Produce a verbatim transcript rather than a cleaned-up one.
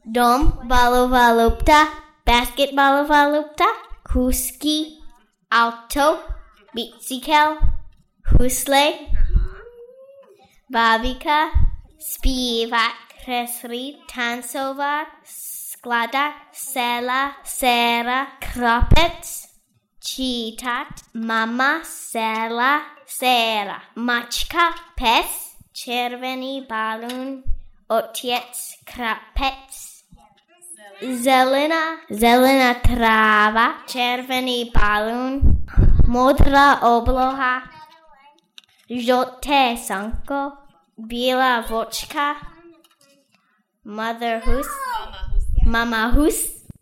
Dom, balová lopta, basketbalová lopta, kůzky, auto, bicykel, husle, bábika, zpívat, kreslit, tancovat, skládat, sela, séra, krapec, čítat, mama, sela, séra, mačka, pes, červený balón, otec, krapec, zelená, zelená tráva, červený balón, modrá obloha, žluté sanko, bílá vočka, mother hus, mama hus,